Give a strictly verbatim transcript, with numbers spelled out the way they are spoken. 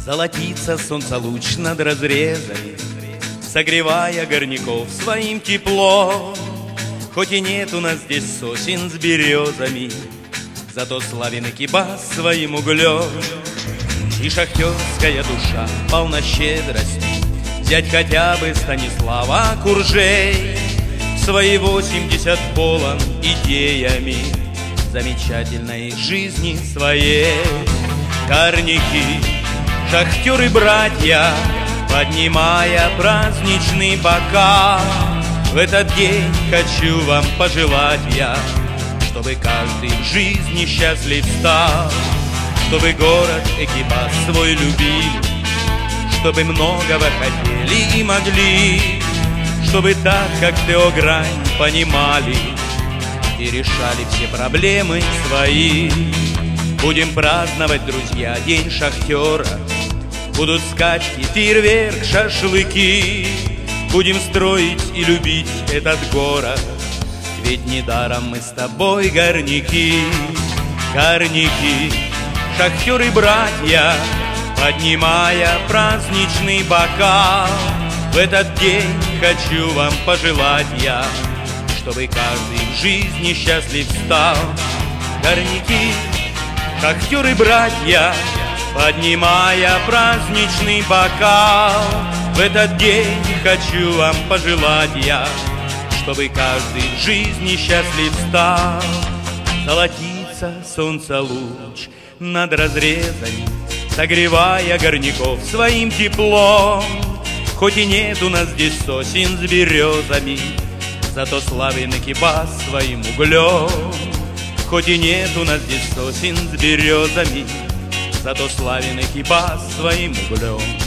Золотится солнце луч над разрезами, согревая горняков своим теплом. Хоть и нет у нас здесь сосен с березами, зато славен экибас своим углем. И шахтерская душа полна щедрости. Взять хотя бы Станислава Куржей, свои восемьдесят полон идеями замечательной жизни своей. Горняки, шахтеры-братья, поднимая праздничный бокал, в этот день хочу вам пожелать я, чтобы каждый в жизни счастлив стал, чтобы город экибас свой любили, чтобы многого хотели и могли, чтобы так, как Тео Грань, понимали и решали все проблемы свои. Будем праздновать, друзья, день шахтера, будут скачки, фейерверк, шашлыки. Будем строить и любить этот город, ведь недаром мы с тобой горняки. Горняки, шахтеры-братья, поднимая праздничный бокал, в этот день хочу вам пожелать я, чтобы каждый в жизни счастлив стал. Горняки, шахтеры-братья, поднимая праздничный бокал, в этот день хочу вам пожелать я, чтобы каждый в жизни счастлив стал. Золотится солнце луч над разрезами, согревая горняков своим теплом. Хоть и нет у нас здесь сосен с березами, зато славен экибас своим углем. Хоть и нет у нас здесь сосен с березами, зато славен экибас своим углем.